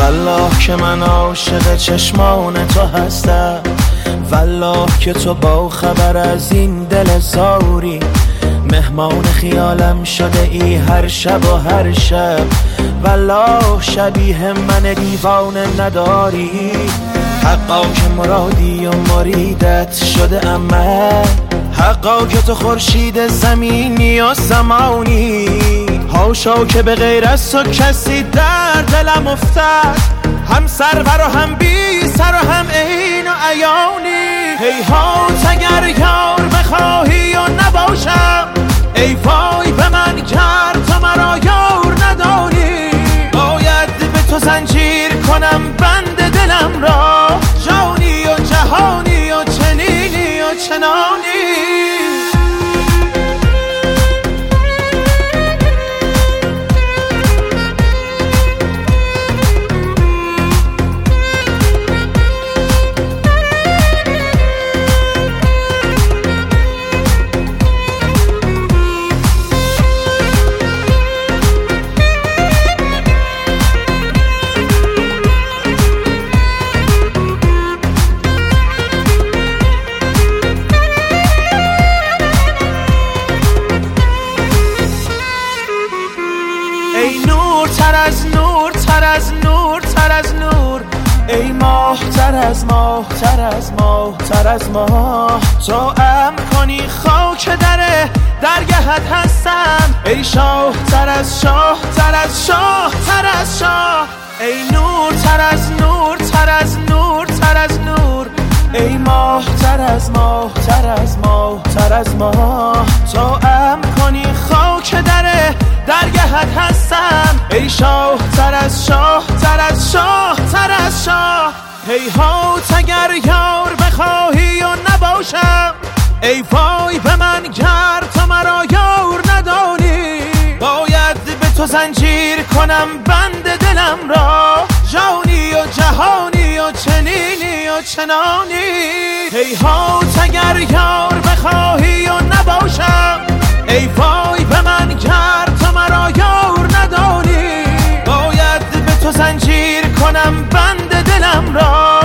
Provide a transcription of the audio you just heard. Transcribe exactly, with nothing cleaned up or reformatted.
والله که من عاشق چشمان تو هستم، والله که تو با خبر از این دل زاری، مهمان خیالم شده ای هر شب و هر شب، والله شبیه من دیوانه نداری. حقا که مرادی و مریدت شده عمل، حقا که تو خورشید زمینی و زمانی، هاشا که به غیر از تو کسی در دلم افتد، هم سرور و هم بی سر و هم عین و عیانی. هیهات اگر یار بخواهی و نباشم، ای وای به من کرد تو مرا یار نداری. باید به تو زنجیر کنم بند دلم را، جانی و جهانی و چنینی و چنانی. ای نور تر از نور تر از نور تر از نور، ای ماه تر از ماه تر از ماه تر از ماه، تو ام کنی خاک در درگهت هستم، ای شاه تر از شاه تر از شاه تر از شاه. ای نور تر از نور تر از نور تر از نور، ای ماه تر از ماه تر از ماه تر از ماه، تو ام کنی خاک در درگهت هستم، ای شاه تر از شاه تر از شاه تر از شاه. هیهات اگر یار بخواهی و نباشم، ای وای به من گر تو مرا یار ندانی. باید به تو زنجیر کنم بند دلم را، جانی و جهانی و چنینی و چنانی. هیهات اگر یار بخواهی و نباشم، ای وای به من گر تو مرا یار ندانی. باید به تو زنجیر کنم بند دلم را،